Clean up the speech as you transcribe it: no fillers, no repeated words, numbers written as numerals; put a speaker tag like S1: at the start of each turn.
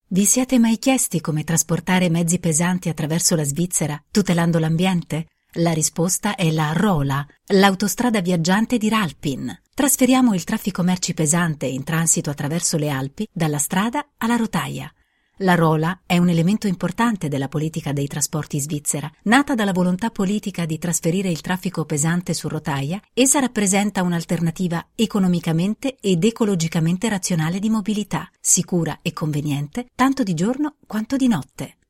S1: Vi siete mai chiesti come trasportare mezzi pesanti attraverso la Svizzera, tutelando l'ambiente? La risposta è la ROLA, l'autostrada viaggiante di Ralpin. Trasferiamo il traffico merci pesante in transito attraverso le Alpi dalla strada alla rotaia. La ROLA è un elemento importante della politica dei trasporti svizzera. Nata dalla volontà politica di trasferire il traffico pesante su rotaia, essa rappresenta un'alternativa economicamente ed ecologicamente razionale di mobilità, sicura e conveniente, tanto di giorno quanto di notte.